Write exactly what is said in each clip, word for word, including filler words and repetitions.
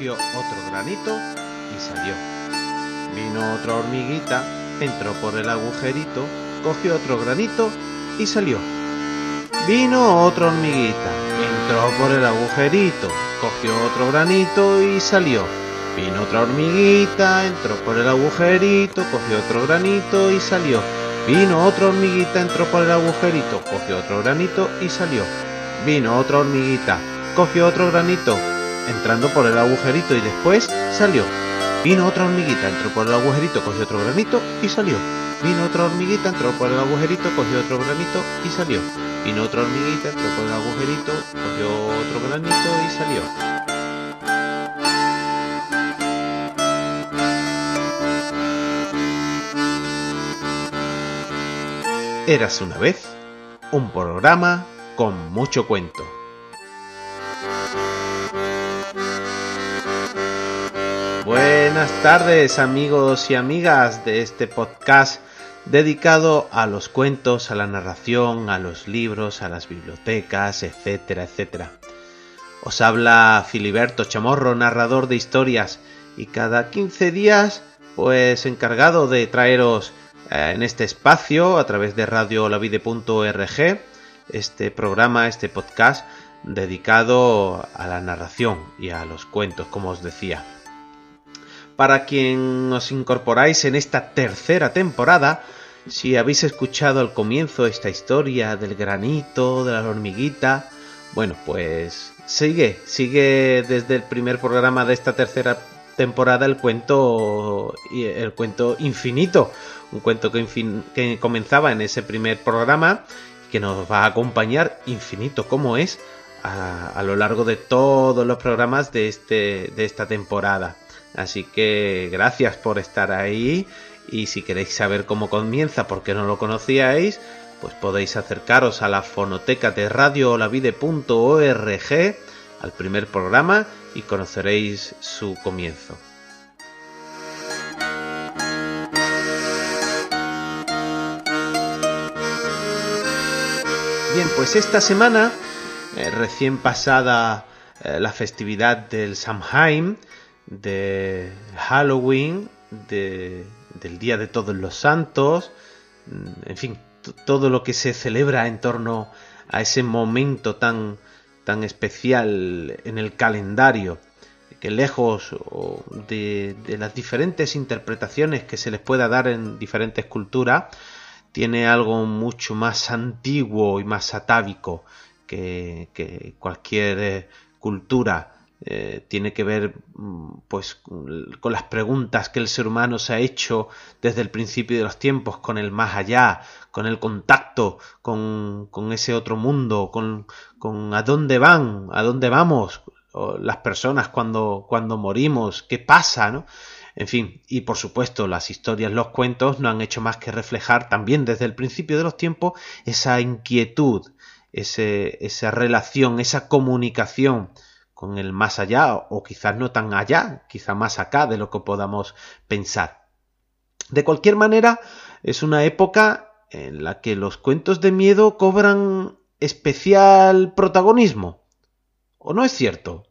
cogió otro granito y salió. Vino otra hormiguita, entró por el agujerito, cogió otro granito y salió. Vino otra hormiguita, entró por el agujerito, cogió otro granito y salió. Vino otra hormiguita, entró por el agujerito, cogió otro granito y salió. Vino otra hormiguita, entró por el agujerito, cogió otro granito y salió. Vino otra hormiguita, cogió otro granito, entrando por el agujerito y después salió. Vino otra hormiguita, entró por el agujerito, cogió otro granito y salió. Vino otra hormiguita, entró por el agujerito, cogió otro granito y salió. Vino otra hormiguita, entró por el agujerito, cogió otro granito y salió. Érase una vez un programa con mucho cuento. Buenas tardes, amigos y amigas de este podcast dedicado a los cuentos, a la narración, a los libros, a las bibliotecas, etcétera, etcétera. Os habla Filiberto Chamorro, narrador de historias, y cada quince días, pues encargado de traeros eh, en este espacio, a través de radio olavide punto org, este programa, este podcast dedicado a la narración y a los cuentos, como os decía. Para quien os incorporáis en esta tercera temporada, si habéis escuchado al comienzo esta historia del granito, de la hormiguita, bueno, pues sigue, sigue desde el primer programa de esta tercera temporada el cuento, el cuento infinito, un cuento que, infin- que comenzaba en ese primer programa, que nos va a acompañar infinito como es a, a lo largo de todos los programas de, este, de esta temporada. Así que gracias por estar ahí, y si queréis saber cómo comienza porque no lo conocíais, pues podéis acercaros a la fonoteca de radio olavide punto org, al primer programa, y conoceréis su comienzo. Bien, pues esta semana, eh, recién pasada eh, la festividad del Samhain, de Halloween, de, del Día de Todos los Santos, en fin, t- todo lo que se celebra en torno a ese momento tan, tan especial en el calendario, que lejos de, de las diferentes interpretaciones que se les pueda dar en diferentes culturas, tiene algo mucho más antiguo y más atávico que, que cualquier eh, cultura. Eh, tiene que ver pues con las preguntas que el ser humano se ha hecho desde el principio de los tiempos, con el más allá, con el contacto con, con ese otro mundo, con, con a dónde van, a dónde vamos o las personas cuando, cuando morimos, qué pasa, ¿no? En fin, y por supuesto las historias, los cuentos no han hecho más que reflejar también desde el principio de los tiempos esa inquietud, ese, esa relación, esa comunicación con el más allá, o quizás no tan allá, quizás más acá de lo que podamos pensar. De cualquier manera, es una época en la que los cuentos de miedo cobran especial protagonismo. ¿O no es cierto?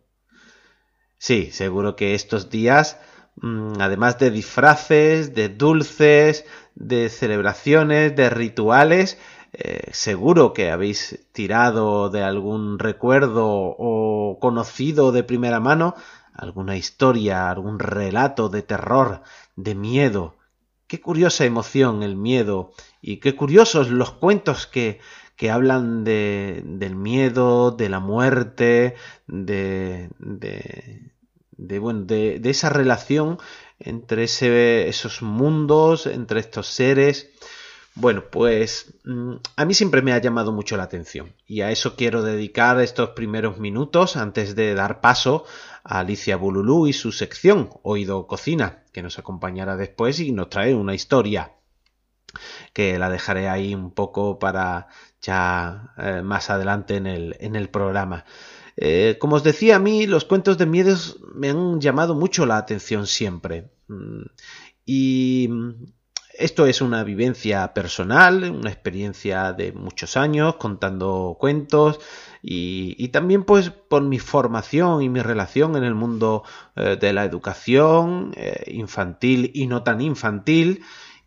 Sí, seguro que estos días, además de disfraces, de dulces, de celebraciones, de rituales, Eh, seguro que habéis tirado de algún recuerdo o conocido de primera mano alguna historia, algún relato de terror, de miedo. Qué curiosa emoción el miedo, y qué curiosos los cuentos que, que hablan de, del miedo, de la muerte, de, de, de, bueno, de, de esa relación entre ese, esos mundos, entre estos seres. Bueno, pues a mí siempre me ha llamado mucho la atención, y a eso quiero dedicar estos primeros minutos antes de dar paso a Alicia Bululú y su sección Oído Cocina, que nos acompañará después y nos trae una historia que la dejaré ahí un poco para ya eh, más adelante en el, en el programa. Eh, como os decía, a mí los cuentos de miedo me han llamado mucho la atención siempre, y Esto es una vivencia personal, una experiencia de muchos años contando cuentos y, y también pues por mi formación y mi relación en el mundo eh, de la educación eh, infantil y no tan infantil.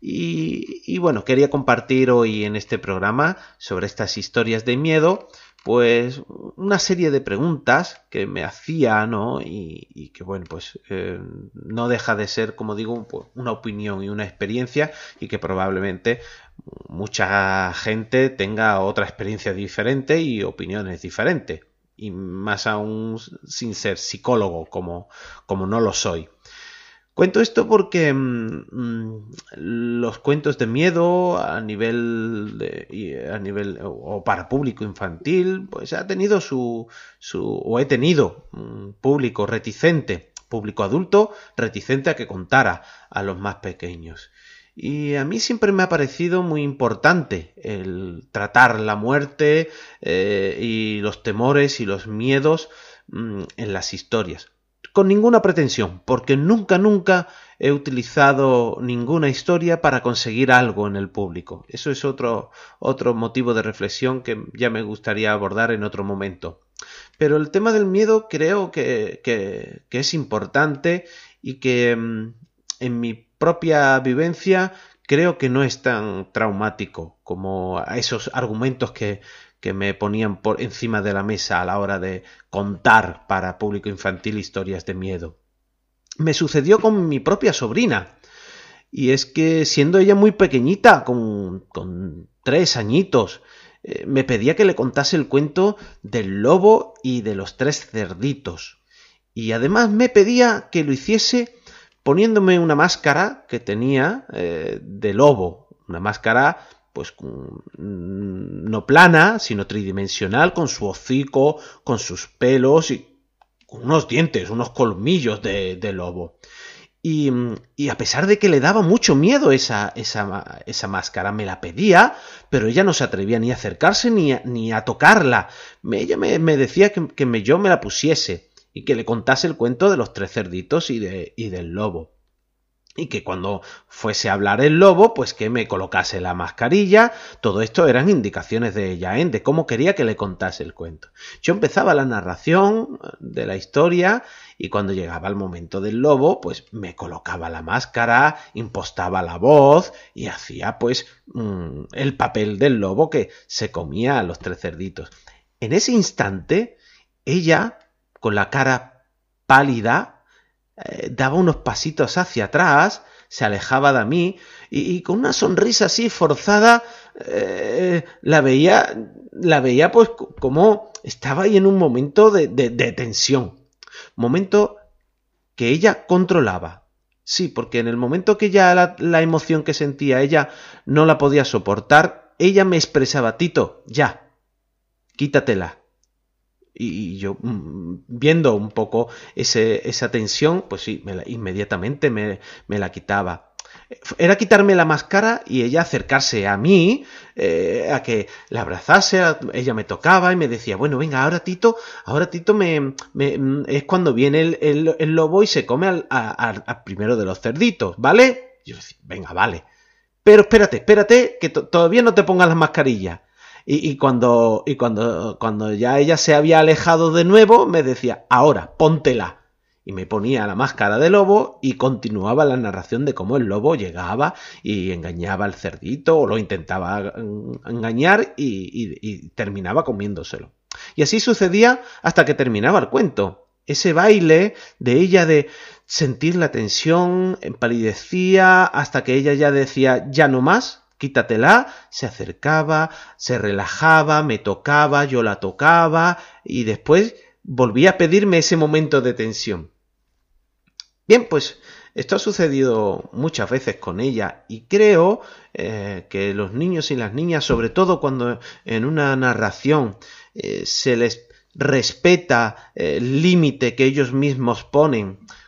Y, y bueno, quería compartir hoy en este programa sobre estas historias de miedo pues una serie de preguntas que me hacía, ¿no? Y, y que bueno, pues eh, no deja de ser, como digo, una opinión y una experiencia y que probablemente mucha gente tenga otra experiencia diferente y opiniones diferentes. Y más aún sin ser psicólogo, como, como no lo soy. Cuento esto porque mmm, los cuentos de miedo a nivel de, a nivel o para público infantil, pues ha tenido su, su o he tenido un público reticente, público adulto reticente a que contara a los más pequeños. Y a mí siempre me ha parecido muy importante el tratar la muerte eh, y los temores y los miedos mmm, en las historias. Con ninguna pretensión, porque nunca, nunca he utilizado ninguna historia para conseguir algo en el público. Eso es otro, otro motivo de reflexión que ya me gustaría abordar en otro momento. Pero el tema del miedo creo que, que, que es importante y que mm, en mi propia vivencia creo que no es tan traumático como esos argumentos que que me ponían por encima de la mesa a la hora de contar para público infantil historias de miedo. Me sucedió con mi propia sobrina, y es que siendo ella muy pequeñita, con, con tres añitos, eh, me pedía que le contase el cuento del lobo y de los tres cerditos. Y además me pedía que lo hiciese poniéndome una máscara que tenía eh, de lobo, una máscara pues no plana, sino tridimensional, con su hocico, con sus pelos y con unos dientes, unos colmillos de, de lobo. Y, y a pesar de que le daba mucho miedo esa, esa, esa máscara, me la pedía, pero ella no se atrevía ni a acercarse ni a, ni a tocarla. Me, ella me, me decía que, que me, yo me la pusiese y que le contase el cuento de los tres cerditos y, de, y del lobo. Y que cuando fuese a hablar el lobo, pues que me colocase la mascarilla. Todo esto eran indicaciones de ella, ¿eh? De cómo quería que le contase el cuento. Yo empezaba la narración de la historia y cuando llegaba el momento del lobo, pues me colocaba la máscara, impostaba la voz y hacía pues mmm, el papel del lobo que se comía a los tres cerditos. En ese instante, ella, con la cara pálida, Eh, daba unos pasitos hacia atrás, se alejaba de mí y, y con una sonrisa así forzada eh, la veía, la veía pues como estaba ahí en un momento de, de, de tensión, momento que ella controlaba. Sí, porque en el momento que ya la, la emoción que sentía ella no la podía soportar, ella me expresaba: Tito, ya, quítatela. Y yo, viendo un poco ese, esa tensión, pues sí, me la, inmediatamente me, me la quitaba. Era quitarme la máscara y ella acercarse a mí, eh, a que la abrazase, ella me tocaba y me decía: bueno, venga, ahora Tito, ahora Tito me, me es cuando viene el, el, el lobo y se come al, a, a, al primero de los cerditos, ¿vale? Y yo decía: venga, vale. Pero espérate, espérate, que todavía no te pongas las mascarillas. Y, y, cuando, y cuando, cuando ya ella se había alejado de nuevo, me decía: ahora, póntela. Y me ponía la máscara de lobo y continuaba la narración de cómo el lobo llegaba y engañaba al cerdito, o lo intentaba engañar y, y, y terminaba comiéndoselo. Y así sucedía hasta que terminaba el cuento. Ese baile de ella de sentir la tensión, empalidecía, hasta que ella ya decía: ya no más. Quítatela, se acercaba, se relajaba, me tocaba, yo la tocaba y después volvía a pedirme ese momento de tensión. Bien, pues esto ha sucedido muchas veces con ella y creo eh, que los niños y las niñas, sobre todo cuando en una narración eh, se les respeta el límite que ellos mismos ponen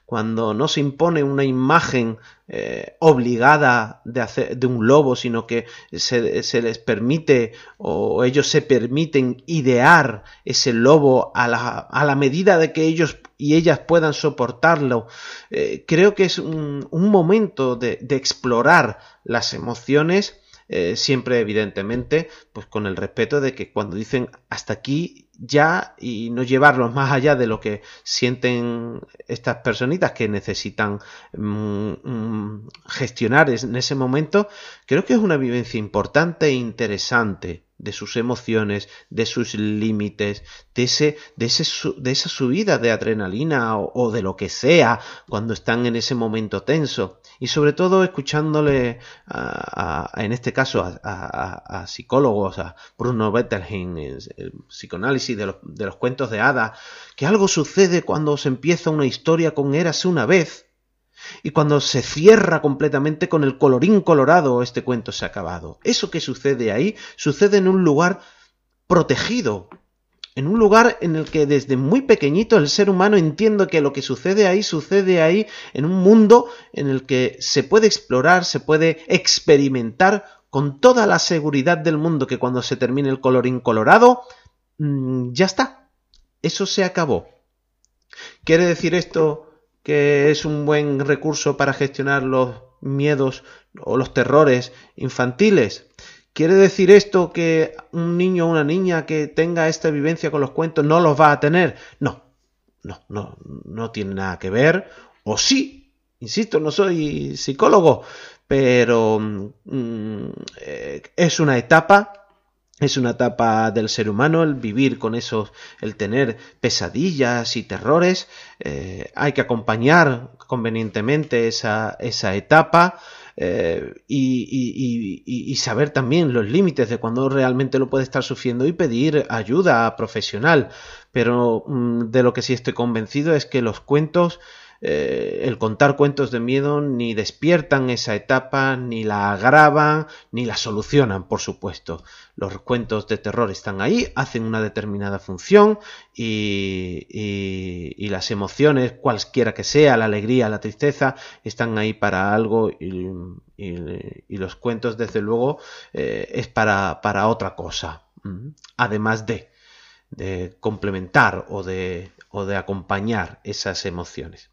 cuando no se impone una imagen eh, obligada de, hacer, de un lobo, sino que se, se les permite o ellos se permiten idear ese lobo a la, a la medida de que ellos y ellas puedan soportarlo. Eh, creo que es un, un momento de, de explorar las emociones, eh, siempre evidentemente pues con el respeto de que cuando dicen hasta aquí ya, y no llevarlos más allá de lo que sienten estas personitas que necesitan mm, mm, gestionar en ese momento. Creo que es una vivencia importante e interesante de sus emociones, de sus límites, de ese, de ese, de esa subida de adrenalina o, o de lo que sea cuando están en ese momento tenso. Y sobre todo escuchándole a, a, en este caso a, a, a psicólogos, a Bruno Bettelheim, el, el psicoanálisis de los, de los cuentos de hadas, que algo sucede cuando se empieza una historia con érase una vez y cuando se cierra completamente con el colorín colorado, este cuento se ha acabado. Eso que sucede ahí sucede en un lugar protegido, en un lugar en el que desde muy pequeñito el ser humano entiende que lo que sucede ahí, sucede ahí en un mundo en el que se puede explorar, se puede experimentar con toda la seguridad del mundo, que cuando se termine el colorín colorado, mmm, ya está, eso se acabó. ¿Quiere decir esto que es un buen recurso para gestionar los miedos o los terrores infantiles? ¿Quiere decir esto que un niño o una niña que tenga esta vivencia con los cuentos no los va a tener? No, no, no, no tiene nada que ver. O sí, insisto, no soy psicólogo, pero mm, eh, es una etapa, es una etapa del ser humano el vivir con esos, el tener pesadillas y terrores. Eh, hay que acompañar convenientemente esa, esa etapa. Eh, y, y, y, y saber también los límites de cuando realmente lo puede estar sufriendo y pedir ayuda profesional. Pero mmm, de lo que sí estoy convencido es que los cuentos, eh, el contar cuentos de miedo ni despiertan esa etapa, ni la agravan, ni la solucionan, por supuesto. Los cuentos de terror están ahí, hacen una determinada función y, y, y las emociones, cualquiera que sea, la alegría, la tristeza, están ahí para algo y, y, y los cuentos, desde luego, eh, es para, para otra cosa, además de, de complementar o de, o de acompañar esas emociones.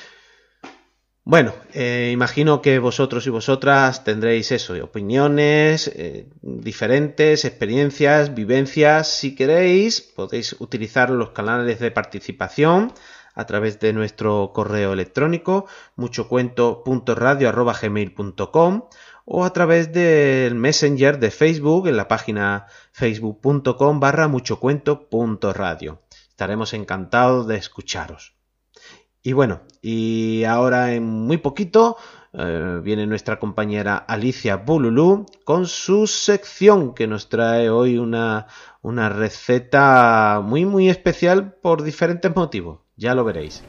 Bueno, eh, imagino que vosotros y vosotras tendréis eso, opiniones eh, diferentes, experiencias, vivencias. Si queréis, podéis utilizar los canales de participación a través de nuestro correo electrónico muchocuento punto radio arroba gmail punto com o a través del Messenger de Facebook en la página facebook punto com barra muchocuento punto radio. Estaremos encantados de escucharos. Y bueno, y ahora en muy poquito eh, viene nuestra compañera Alicia Bululú con su sección que nos trae hoy una, una receta muy muy especial por diferentes motivos. Ya lo veréis.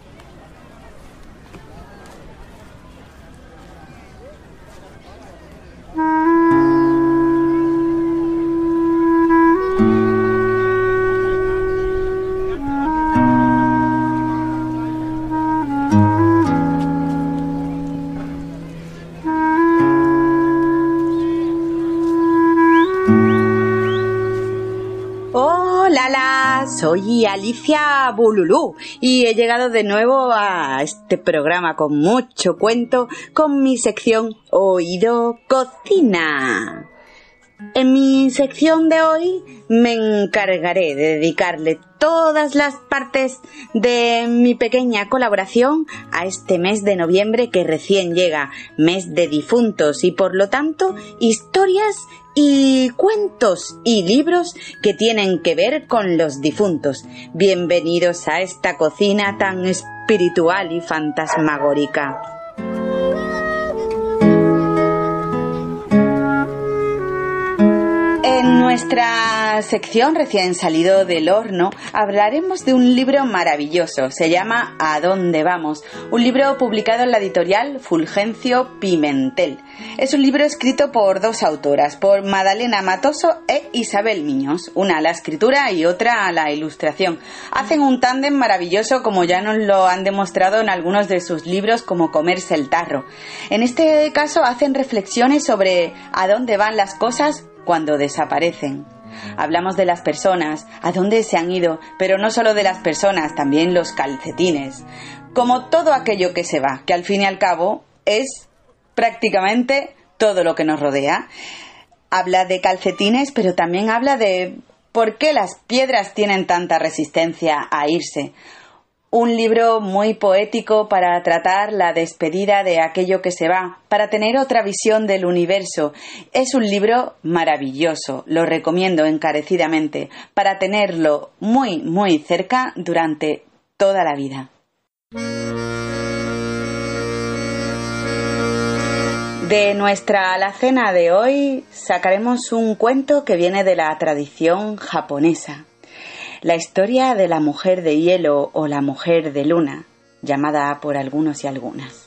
Soy Alicia Bululú y he llegado de nuevo a este programa con mucho cuento con mi sección Oído Cocina. En mi sección de hoy me encargaré de dedicarle todas las partes de mi pequeña colaboración a este mes de noviembre que recién llega, mes de difuntos, y por lo tanto historias y cuentos y libros que tienen que ver con los difuntos. Bienvenidos a esta cocina tan espiritual y fantasmagórica. En nuestra sección recién salido del horno hablaremos de un libro maravilloso. Se llama ¿A dónde vamos? Un libro publicado en la editorial Fulgencio Pimentel. Es un libro escrito por dos autoras, por Madalena Matoso e Isabel Miños, una a la escritura y otra a la ilustración. Hacen un tándem maravilloso, como ya nos lo han demostrado en algunos de sus libros, como Comerse el tarro. En este caso hacen reflexiones sobre a dónde van las cosas cuando desaparecen. Hablamos de las personas, a dónde se han ido, pero no solo de las personas, también los calcetines. Como todo aquello que se va, que al fin y al cabo es prácticamente todo lo que nos rodea. Habla de calcetines, pero también habla de por qué las piedras tienen tanta resistencia a irse. Un libro muy poético para tratar la despedida de aquello que se va, para tener otra visión del universo. Es un libro maravilloso, lo recomiendo encarecidamente, para tenerlo muy, muy cerca durante toda la vida. De nuestra alacena de hoy sacaremos un cuento que viene de la tradición japonesa. La historia de la mujer de hielo o la mujer de luna, llamada por algunos y algunas.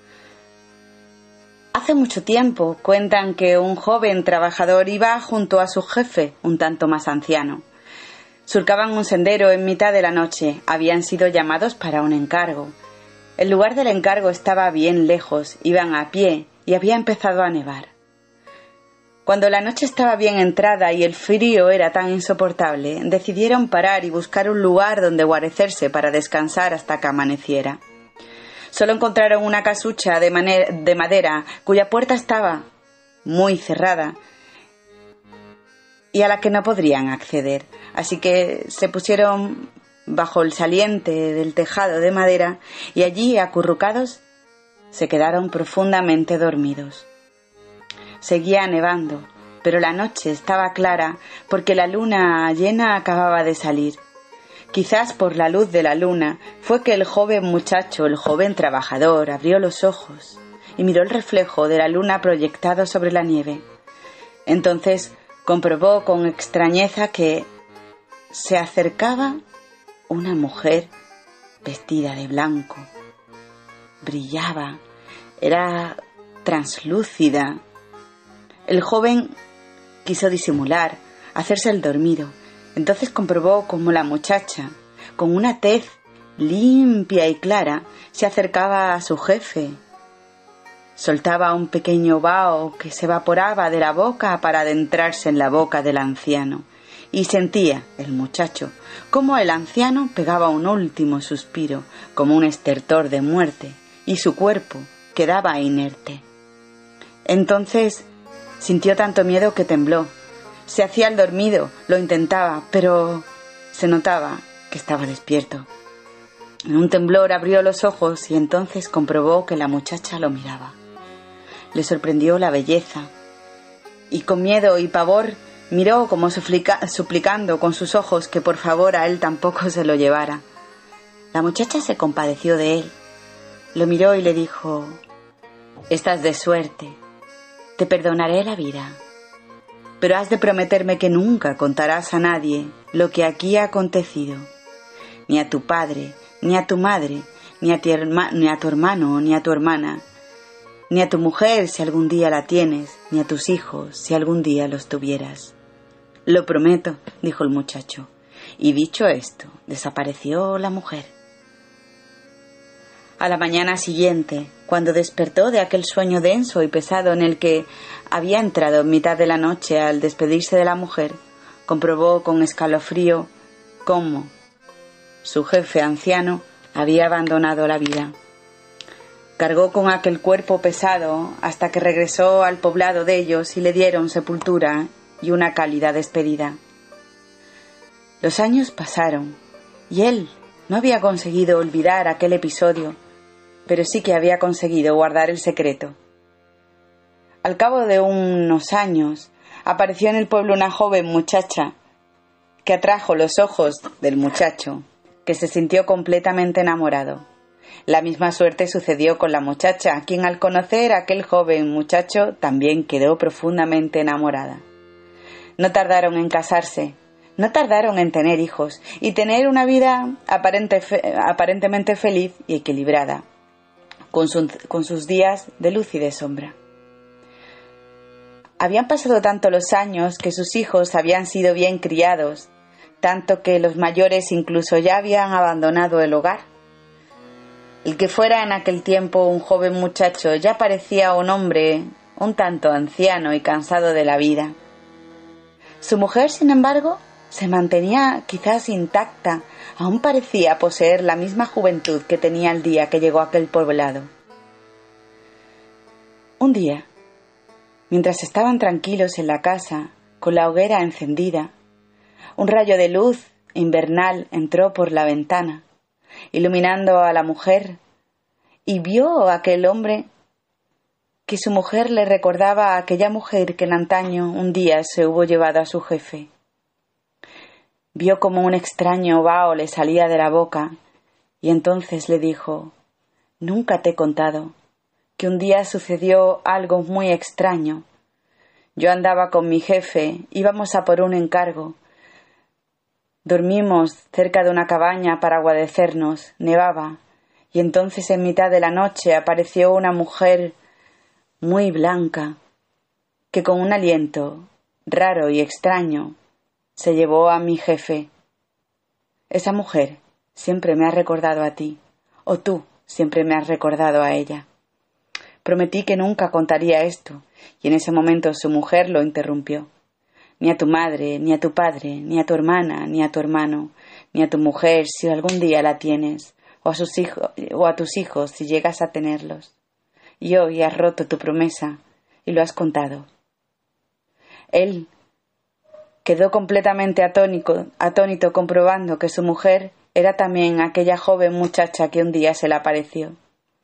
Hace mucho tiempo cuentan que un joven trabajador iba junto a su jefe, un tanto más anciano. Surcaban un sendero en mitad de la noche, habían sido llamados para un encargo. El lugar del encargo estaba bien lejos, iban a pie y había empezado a nevar. Cuando la noche estaba bien entrada y el frío era tan insoportable, decidieron parar y buscar un lugar donde guarecerse para descansar hasta que amaneciera. Solo encontraron una casucha de, maner- de madera cuya puerta estaba muy cerrada y a la que no podrían acceder. Así que se pusieron bajo el saliente del tejado de madera y allí, acurrucados, se quedaron profundamente dormidos. Seguía nevando, pero la noche estaba clara porque la luna llena acababa de salir. Quizás por la luz de la luna fue que el joven muchacho, el joven trabajador, abrió los ojos y miró el reflejo de la luna proyectado sobre la nieve. Entonces comprobó con extrañeza que se acercaba una mujer vestida de blanco. Brillaba, era translúcida. El joven quiso disimular, hacerse el dormido. Entonces comprobó cómo la muchacha, con una tez limpia y clara, se acercaba a su jefe. Soltaba un pequeño vaho que se evaporaba de la boca para adentrarse en la boca del anciano. Y sentía, el muchacho, cómo el anciano pegaba un último suspiro, como un estertor de muerte, y su cuerpo quedaba inerte. Entonces sintió tanto miedo que tembló. Se hacía el dormido, lo intentaba, pero se notaba que estaba despierto. En un temblor abrió los ojos y entonces comprobó que la muchacha lo miraba. Le sorprendió la belleza y con miedo y pavor miró como suplica- suplicando con sus ojos que por favor a él tampoco se lo llevara. La muchacha se compadeció de él, lo miró y le dijo: «Estás de suerte. Te perdonaré la vida, pero has de prometerme que nunca contarás a nadie lo que aquí ha acontecido, ni a tu padre, ni a tu madre, ni a, ti herma- ni a tu hermano, ni a tu hermana, ni a tu mujer si algún día la tienes, ni a tus hijos si algún día los tuvieras». «Lo prometo», dijo el muchacho, y dicho esto, desapareció la mujer. A la mañana siguiente, cuando despertó de aquel sueño denso y pesado en el que había entrado en mitad de la noche al despedirse de la mujer, comprobó con escalofrío cómo su jefe anciano había abandonado la vida. Cargó con aquel cuerpo pesado hasta que regresó al poblado de ellos y le dieron sepultura y una cálida despedida. Los años pasaron y él no había conseguido olvidar aquel episodio, pero sí que había conseguido guardar el secreto. Al cabo de unos años, apareció en el pueblo una joven muchacha que atrajo los ojos del muchacho, que se sintió completamente enamorado. La misma suerte sucedió con la muchacha, quien al conocer a aquel joven muchacho también quedó profundamente enamorada. No tardaron en casarse, no tardaron en tener hijos y tener una vida aparente, aparentemente feliz y equilibrada, con, su, con sus días de luz y de sombra. Habían pasado tanto los años que sus hijos habían sido bien criados, tanto que los mayores incluso ya habían abandonado el hogar. El que fuera en aquel tiempo un joven muchacho ya parecía un hombre un tanto anciano y cansado de la vida. Su mujer, sin embargo, se mantenía quizás intacta, aún parecía poseer la misma juventud que tenía el día que llegó a aquel poblado. Un día, mientras estaban tranquilos en la casa, con la hoguera encendida, un rayo de luz invernal entró por la ventana, iluminando a la mujer, y vio a aquel hombre que su mujer le recordaba a aquella mujer que en antaño un día se hubo llevado a su jefe. Vio como un extraño vaho le salía de la boca, y entonces le dijo: «Nunca te he contado que un día sucedió algo muy extraño. Yo andaba con mi jefe, íbamos a por un encargo. Dormimos cerca de una cabaña para guarecernos, nevaba, y entonces en mitad de la noche apareció una mujer muy blanca, que con un aliento raro y extraño se llevó a mi jefe. Esa mujer siempre me ha recordado a ti, o tú siempre me has recordado a ella». Prometí que nunca contaría esto, y en ese momento su mujer lo interrumpió. «Ni a tu madre, ni a tu padre, ni a tu hermana, ni a tu hermano, ni a tu mujer si algún día la tienes, o a sus hijos, o a tus hijos si llegas a tenerlos. Y hoy has roto tu promesa y lo has contado». Él quedó completamente atónico, atónito comprobando que su mujer era también aquella joven muchacha que un día se le apareció.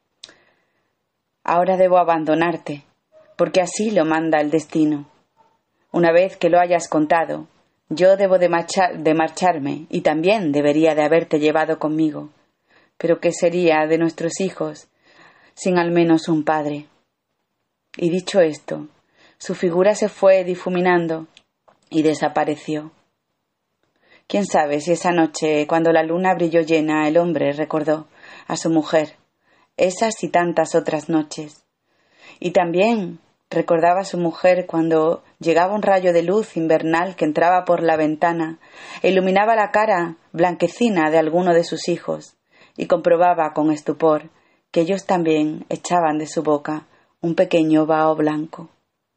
«Ahora debo abandonarte, porque así lo manda el destino. Una vez que lo hayas contado, yo debo de, marchar, de marcharme y también debería de haberte llevado conmigo. Pero ¿qué sería de nuestros hijos sin al menos un padre?» Y dicho esto, su figura se fue difuminando y desapareció. Quién sabe si esa noche, cuando la luna brilló llena, el hombre recordó a su mujer, esas y tantas otras noches. Y también recordaba a su mujer cuando llegaba un rayo de luz invernal que entraba por la ventana e iluminaba la cara blanquecina de alguno de sus hijos, y comprobaba con estupor que ellos también echaban de su boca un pequeño vaho blanco.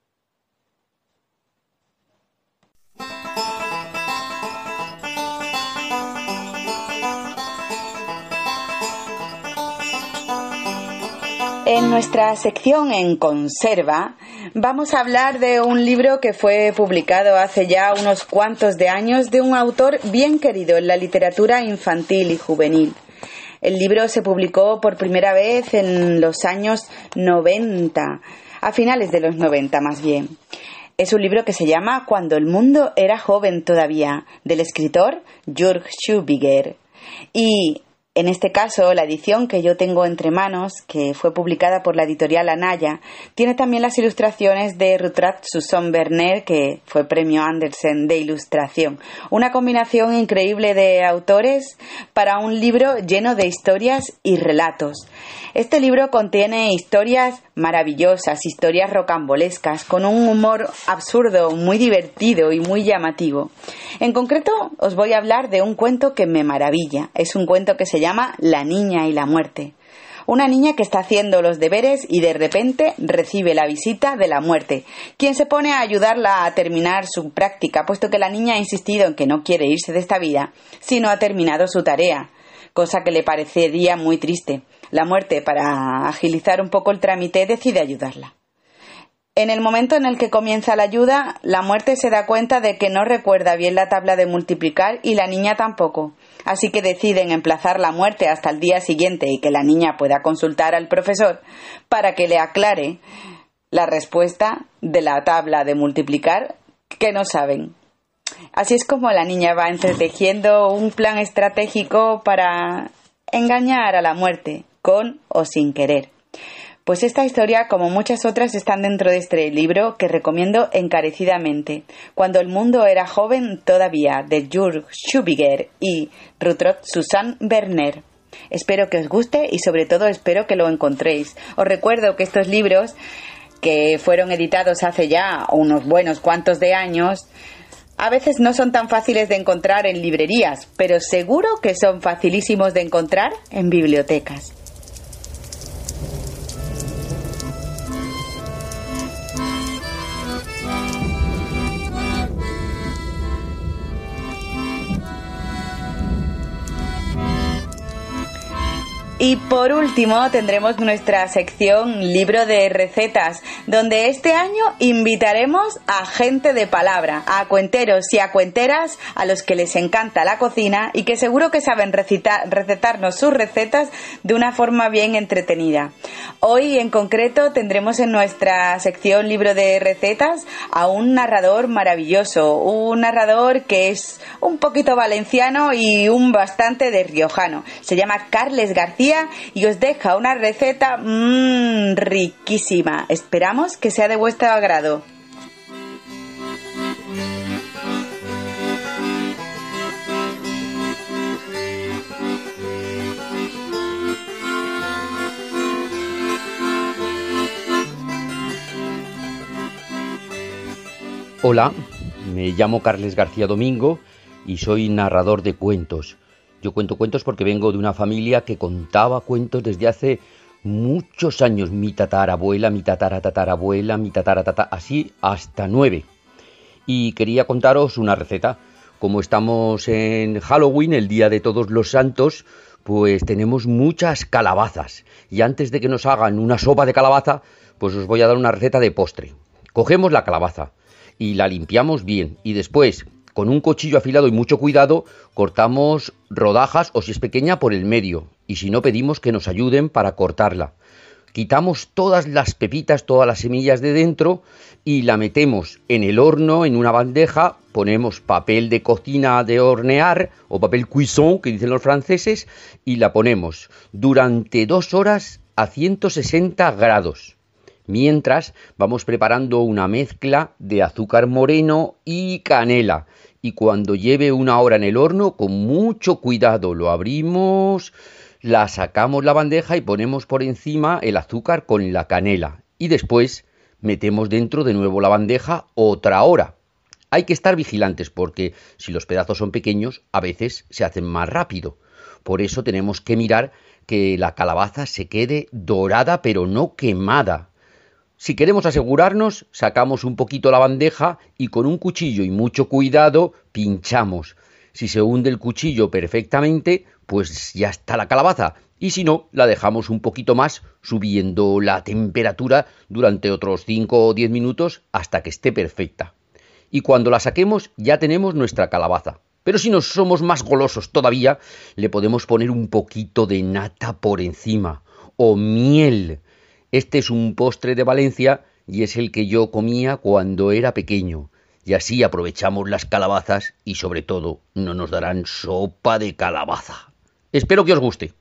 En nuestra sección En Conserva vamos a hablar de un libro que fue publicado hace ya unos cuantos de años de un autor bien querido en la literatura infantil y juvenil. El libro se publicó por primera vez en los años noventa, a finales de los noventa más bien. Es un libro que se llama Cuando el mundo era joven todavía, del escritor Jürg Schübiger. Y en este caso, la edición que yo tengo entre manos, que fue publicada por la editorial Anaya, tiene también las ilustraciones de Rutrat Suson Werner, que fue premio Andersen de ilustración. Una combinación increíble de autores para un libro lleno de historias y relatos. Este libro contiene historias maravillosas, historias rocambolescas, con un humor absurdo, muy divertido y muy llamativo. En concreto, os voy a hablar de un cuento que me maravilla. Es un cuento que se llama La niña y la muerte. Una niña que está haciendo los deberes y de repente recibe la visita de la muerte, quien se pone a ayudarla a terminar su práctica, puesto que la niña ha insistido en que no quiere irse de esta vida si no ha terminado su tarea, cosa que le parecería muy triste. La muerte, para agilizar un poco el trámite, decide ayudarla. En el momento en el que comienza la ayuda, la muerte se da cuenta de que no recuerda bien la tabla de multiplicar y la niña tampoco. Así que deciden emplazar la muerte hasta el día siguiente y que la niña pueda consultar al profesor para que le aclare la respuesta de la tabla de multiplicar que no saben. Así es como la niña va entretejiendo un plan estratégico para engañar a la muerte, con o sin querer. Pues esta historia, como muchas otras, están dentro de este libro que recomiendo encarecidamente. Cuando el mundo era joven todavía, de Jürg Schubiger y Rutrud Susanne Werner. Espero que os guste y sobre todo espero que lo encontréis. Os recuerdo que estos libros, que fueron editados hace ya unos buenos cuantos de años, a veces no son tan fáciles de encontrar en librerías, pero seguro que son facilísimos de encontrar en bibliotecas. Y por último tendremos nuestra sección Libro de Recetas, donde este año invitaremos a gente de palabra, a cuenteros y a cuenteras a los que les encanta la cocina y que seguro que saben recitar, recetarnos sus recetas de una forma bien entretenida. Hoy en concreto tendremos en nuestra sección Libro de Recetas a un narrador maravilloso, un narrador que es un poquito valenciano y un bastante de riojano. Se llama Carles García y os deja una receta mmm, riquísima. Esperamos que sea de vuestro agrado. Hola, me llamo Carles García Domingo y soy narrador de cuentos. Yo cuento cuentos porque vengo de una familia que contaba cuentos desde hace muchos años. Mi tatarabuela, mi tataratatarabuela, mi tataratata, así hasta nueve. Y quería contaros una receta. Como estamos en Halloween, el Día de Todos los Santos, pues tenemos muchas calabazas. Y antes de que nos hagan una sopa de calabaza, pues os voy a dar una receta de postre. Cogemos la calabaza y la limpiamos bien. Y después, con un cuchillo afilado y mucho cuidado, cortamos rodajas o si es pequeña por el medio y si no pedimos que nos ayuden para cortarla. Quitamos todas las pepitas, todas las semillas de dentro y la metemos en el horno en una bandeja, ponemos papel de cocina de hornear o papel cuisson que dicen los franceses y la ponemos durante dos horas a ciento sesenta grados. Mientras vamos preparando una mezcla de azúcar moreno y canela. Y cuando lleve una hora en el horno, con mucho cuidado lo abrimos, la sacamos la bandeja y ponemos por encima el azúcar con la canela. Y después metemos dentro de nuevo la bandeja otra hora. Hay que estar vigilantes porque si los pedazos son pequeños, a veces se hacen más rápido. Por eso tenemos que mirar que la calabaza se quede dorada pero no quemada. Si queremos asegurarnos, sacamos un poquito la bandeja y con un cuchillo y mucho cuidado pinchamos. Si se hunde el cuchillo perfectamente, pues ya está la calabaza. Y si no, la dejamos un poquito más subiendo la temperatura durante otros cinco o diez minutos hasta que esté perfecta. Y cuando la saquemos ya tenemos nuestra calabaza. Pero si nos somos más golosos todavía, le podemos poner un poquito de nata por encima o miel. Este es un postre de Valencia y es el que yo comía cuando era pequeño. Y así aprovechamos las calabazas y sobre todo no nos darán sopa de calabaza. Espero que os guste.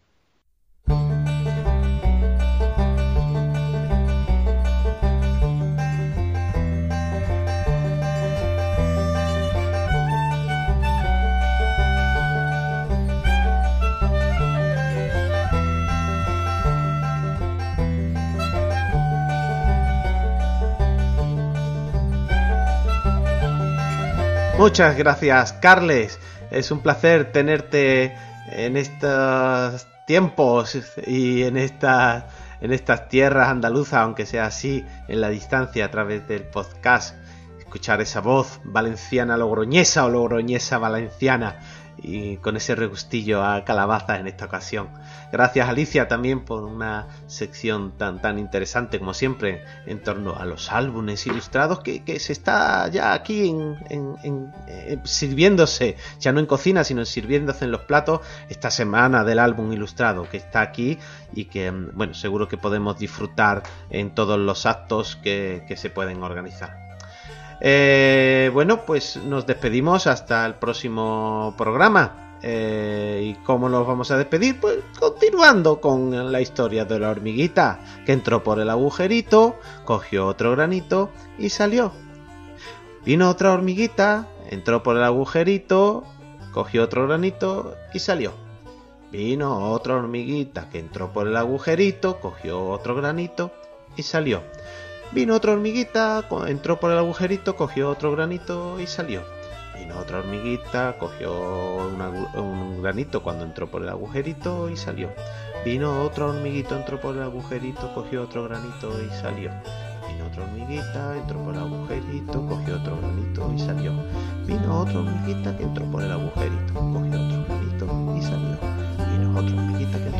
Muchas gracias, Carles. Es un placer tenerte en estos tiempos y en estas, en estas tierras andaluzas, aunque sea así, en la distancia, a través del podcast. Escuchar esa voz valenciana logroñesa o logroñesa valenciana y con ese regustillo a calabazas en esta ocasión. Gracias, Alicia, también por una sección tan tan interesante como siempre en torno a los álbumes ilustrados que, que se está ya aquí en, en, en, en, sirviéndose, ya no en cocina sino en sirviéndose en los platos esta semana del álbum ilustrado que está aquí y que, bueno, seguro que podemos disfrutar en todos los actos que, que se pueden organizar. Eh, bueno, pues nos despedimos hasta el próximo programa. Eh, ¿Y cómo nos vamos a despedir? Pues continuando con la historia de la hormiguita, que entró por el agujerito, cogió otro granito y salió. Vino otra hormiguita, entró por el agujerito, cogió otro granito y salió. Vino otra hormiguita que entró por el agujerito, cogió otro granito y salió. Vino otra hormiguita, entró por el agujerito, cogió otro granito y salió. Vino otra hormiguita, cogió una, un granito cuando entró por el agujerito y salió. Vino otra hormiguita, entró por el agujerito, cogió otro granito y salió. Vino otra hormiguita, entró por el agujerito, cogió otro granito y salió. Vino otra hormiguita que entró por el agujerito, cogió otro granito y salió. Vino otra hormiguita que entró